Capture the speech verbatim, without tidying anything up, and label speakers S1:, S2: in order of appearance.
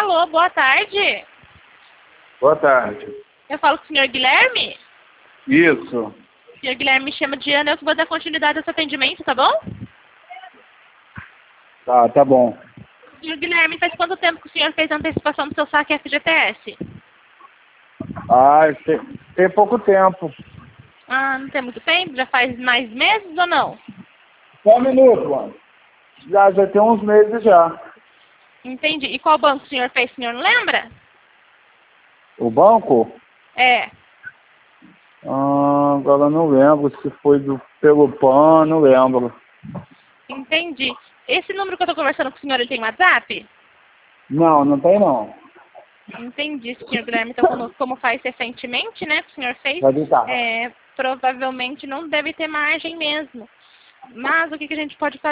S1: Alô, boa tarde.
S2: Boa tarde.
S1: Eu falo com o senhor Guilherme?
S2: Isso.
S1: O senhor Guilherme me chama de Ana, eu vou dar continuidade ao seu atendimento, tá bom?
S2: Tá, tá bom.
S1: Senhor Guilherme, faz quanto tempo que o senhor fez a antecipação do seu saque F G T S?
S2: Ah, tem, tem pouco tempo.
S1: Ah, não tem muito tempo? Já faz mais meses ou não?
S2: Só um minuto, mano. Já, já tem uns meses já.
S1: Entendi. E qual banco o senhor fez, o senhor não lembra?
S2: O banco?
S1: É.
S2: Ah, agora eu não lembro se foi do, pelo P A N, não lembro.
S1: Entendi. Esse número que eu tô conversando com o senhor, ele tem WhatsApp?
S2: Não, não tem não.
S1: Entendi, senhor Guilherme. Então, como, como faz recentemente, né, que o senhor fez,
S2: Vai deitar.
S1: é, provavelmente não deve ter margem mesmo. Mas o que, que a gente pode fazer?